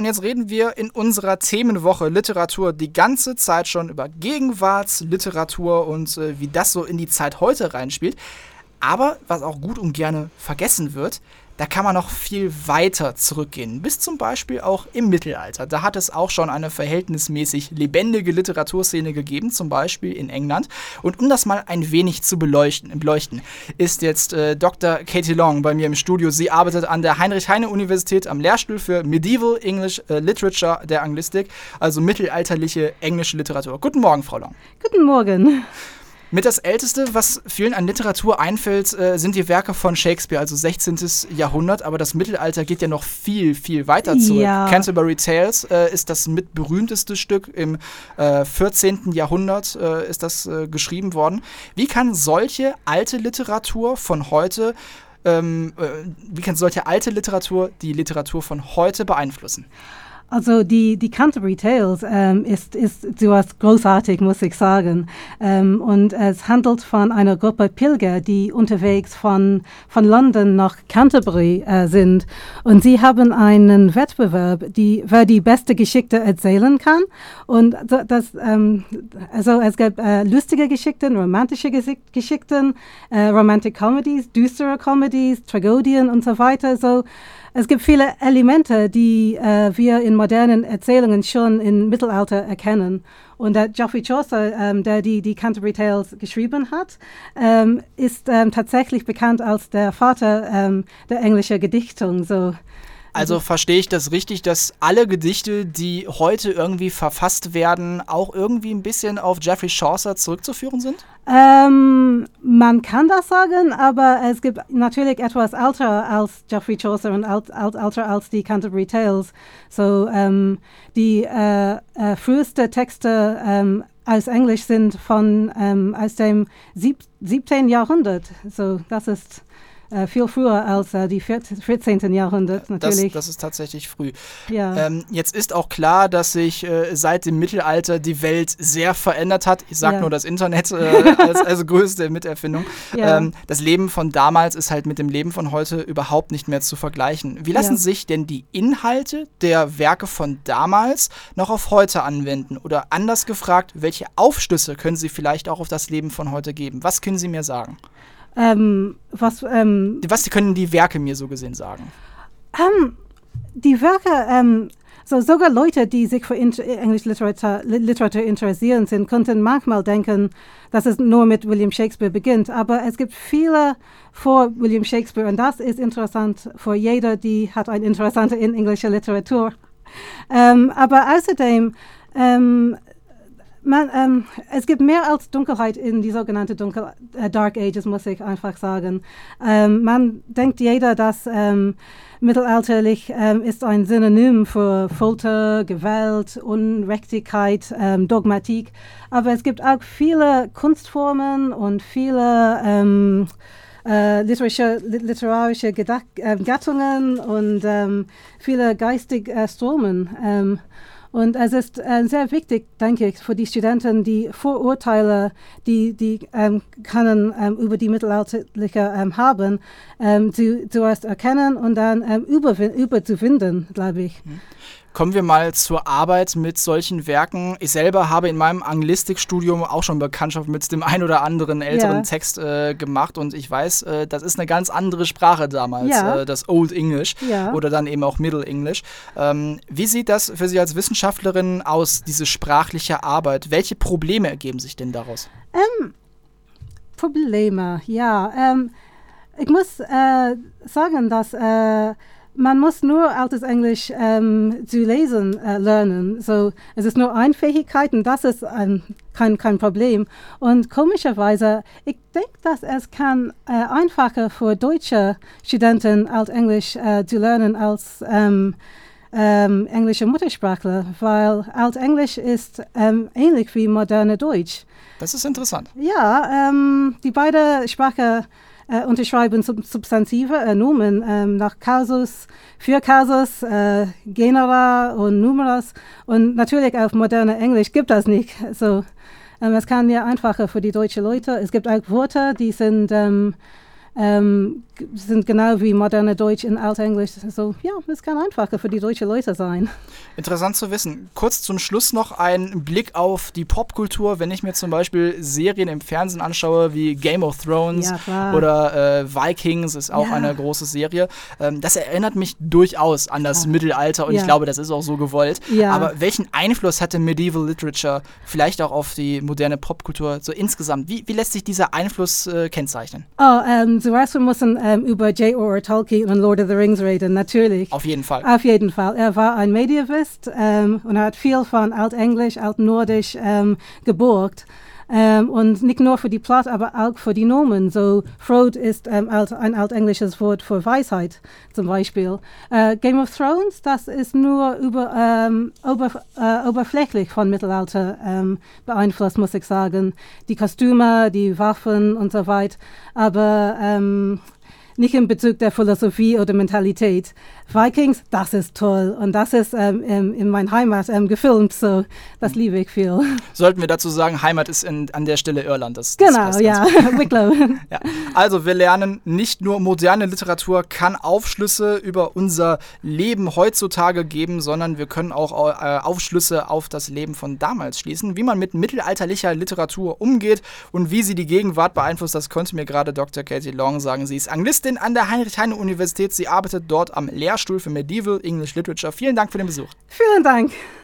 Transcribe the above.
und jetzt reden wir in unserer Themenwoche Literatur die ganze Zeit schon über Gegenwartsliteratur und wie das so in die Zeit heute reinspielt. Aber was auch gut und gerne vergessen wird, da kann man noch viel weiter zurückgehen, bis zum Beispiel auch im Mittelalter. Da hat es auch schon eine verhältnismäßig lebendige Literaturszene gegeben, zum Beispiel in England. Und um das mal ein wenig zu beleuchten, ist jetzt Dr. Katie Long bei mir im Studio. Sie arbeitet an der Heinrich-Heine-Universität am Lehrstuhl für Medieval English Literature der Anglistik, also mittelalterliche englische Literatur. Guten Morgen, Frau Long. Guten Morgen. Mit das Älteste, was vielen an Literatur einfällt, sind die Werke von Shakespeare, also 16. Jahrhundert. Aber das Mittelalter geht ja noch viel, viel weiter zurück. Ja. Canterbury Tales ist das mit berühmteste Stück. Im 14. Jahrhundert ist das geschrieben worden. Wie kann solche alte Literatur von heute, die Literatur von heute beeinflussen? Also die Canterbury Tales ist sowas großartig, muss ich sagen. Und es handelt von einer Gruppe Pilger, die unterwegs von London nach Canterbury sind. Und sie haben einen Wettbewerb, wer die beste Geschichte erzählen kann. Und also es gibt lustige Geschichten, romantische Geschichten, Romantic Comedies, düstere Comedies, Tragödien und so weiter. So, es gibt viele Elemente, die wir in modernen Erzählungen schon im Mittelalter erkennen. Und Geoffrey Chaucer, der die Canterbury Tales geschrieben hat, ist tatsächlich bekannt als der Vater der englischen Gedichtung. So. Also verstehe ich das richtig, dass alle Gedichte, die heute irgendwie verfasst werden, auch irgendwie ein bisschen auf Geoffrey Chaucer zurückzuführen sind? Man kann das sagen, aber es gibt natürlich etwas älter als Geoffrey Chaucer und älter als die Canterbury Tales. So, die frühesten Texte aus Englisch sind aus dem 17. Jahrhundert. So, das ist viel früher als die 14. Jahrhundert natürlich. Das ist tatsächlich früh. Ja. Jetzt ist auch klar, dass sich seit dem Mittelalter die Welt sehr verändert hat. Ich sage nur das Internet als größte Miterfindung. Ja. Das Leben von damals ist halt mit dem Leben von heute überhaupt nicht mehr zu vergleichen. Wie lassen sich denn die Inhalte der Werke von damals noch auf heute anwenden? Oder anders gefragt, welche Aufschlüsse können Sie vielleicht auch auf das Leben von heute geben? Was können Sie mir sagen? Was können die Werke mir so gesehen sagen? Die Werke, sogar Leute, die sich für englische Literatur interessieren sind, könnten manchmal denken, dass es nur mit William Shakespeare beginnt. Aber es gibt viele vor William Shakespeare und das ist interessant für jeder, die hat ein Interesse in englischer Literatur. Aber außerdem es gibt mehr als Dunkelheit in die sogenannte Dark Ages, muss ich einfach sagen. Man denkt jeder, dass mittelalterlich ist ein Synonym für Folter, Gewalt, Unrechtigkeit, Dogmatik. Aber es gibt auch viele Kunstformen und viele literarische Gattungen und viele geistige Strömungen. Und es ist sehr wichtig, denke ich, für die Studenten, die Vorurteile, die können über die Mittelalterliche haben, zuerst erkennen und dann überzuwinden, glaube ich. Kommen wir mal zur Arbeit mit solchen Werken. Ich selber habe in meinem Anglistikstudium auch schon Bekanntschaft mit dem ein oder anderen älteren Text gemacht und ich weiß, das ist eine ganz andere Sprache damals, das Old English oder dann eben auch Middle English. Wie sieht das für Sie als Wissenschaftlerin aus, diese sprachliche Arbeit? Welche Probleme ergeben sich denn daraus? Probleme, ja. Ich muss sagen, dass man muss nur altes Englisch zu lesen lernen. So, es ist nur eine Fähigkeit und das ist kein Problem. Und komischerweise, ich denke, dass es kann einfacher für deutsche Studenten Altenglisch zu lernen als englische Muttersprachler, weil Altenglisch ist ähnlich wie moderne Deutsch. Das ist interessant. Ja, die beiden Sprachen unterschreiben Substantive, Nomen nach Kasus, für Kasus, Genera und Numerus. Und natürlich auf moderne Englisch gibt das nicht. So, es kann ja einfacher für die deutschen Leute. Es gibt auch Wörter, die sind sind genau wie moderne Deutsch in Altenglisch. So, ja, es kann einfacher für die deutschen Leute sein. Interessant zu wissen. Kurz zum Schluss noch ein Blick auf die Popkultur. Wenn ich mir zum Beispiel Serien im Fernsehen anschaue, wie Game of Thrones oder Vikings, ist auch eine große Serie. Das erinnert mich durchaus an das Mittelalter und ich glaube, das ist auch so gewollt. Ja. Aber welchen Einfluss hatte Medieval Literature vielleicht auch auf die moderne Popkultur so insgesamt? Wie lässt sich dieser Einfluss kennzeichnen? Zuerst wir müssen über J.R.R. Tolkien und Lord of the Rings reden, natürlich. Auf jeden Fall. Auf jeden Fall. Er war ein Medievist und er hat viel von Altenglisch, Altnordisch geborgt. Und nicht nur für die Plot, aber auch für die Nomen. So, Frode ist ein altenglisches Wort für Weisheit, zum Beispiel. Game of Thrones, das ist nur oberflächlich von Mittelalter beeinflusst, muss ich sagen. Die Kostüme, die Waffen und so weiter. Aber nicht in Bezug der Philosophie oder Mentalität. Vikings, das ist toll und das ist in meiner Heimat gefilmt, so das liebe ich viel. Sollten wir dazu sagen, Heimat ist an der Stelle Irland. Das genau, ja, Wicklow. Ja. Also wir lernen, nicht nur moderne Literatur kann Aufschlüsse über unser Leben heutzutage geben, sondern wir können auch Aufschlüsse auf das Leben von damals schließen. Wie man mit mittelalterlicher Literatur umgeht und wie sie die Gegenwart beeinflusst, das konnte mir gerade Dr. Katie Long sagen. Sie ist Anglistin an der Heinrich-Heine-Universität. Sie arbeitet dort am Lehrstuhl für Medieval English Literature. Vielen Dank für den Besuch. Vielen Dank.